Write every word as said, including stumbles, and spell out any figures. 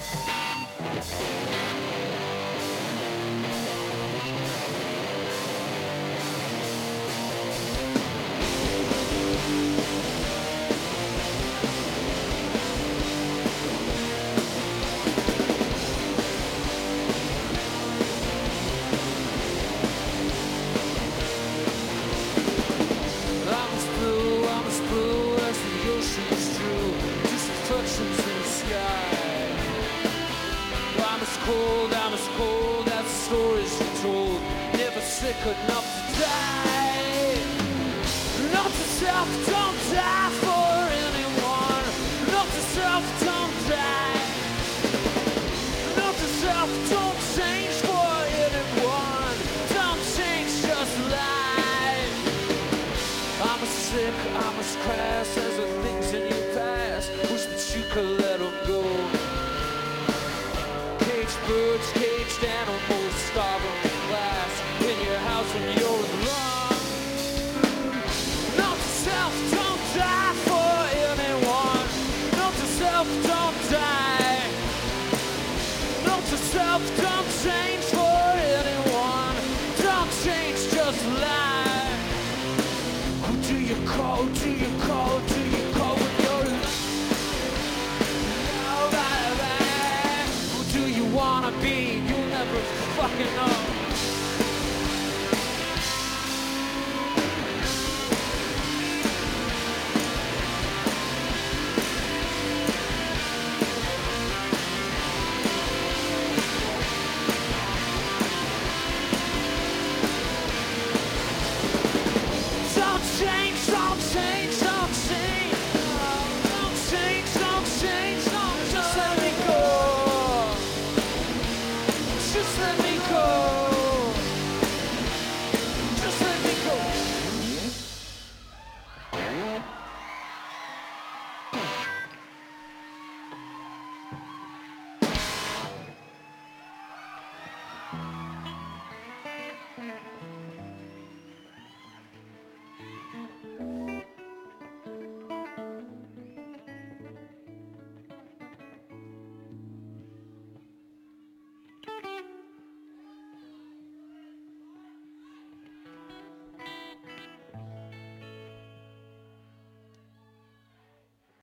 Cold, I'm as cold as the stories you told. Never sick enough to die. Not to self, don't die for anyone. Not to self, don't die. Not to self, don't change for anyone. Don't change, just lie. I'm as sick, I'm as crass as the things in your past. Wish that you could let them go. Birds, caged animals, starving with glass in your house when you're alone. Note to self, don't die for anyone. Note to self, don't die. Note to self, don't change for anyone. Don't change, just lie. Who do you call? Who do you call? Who do you call when you're alone? Wanna be, you'll never fucking know.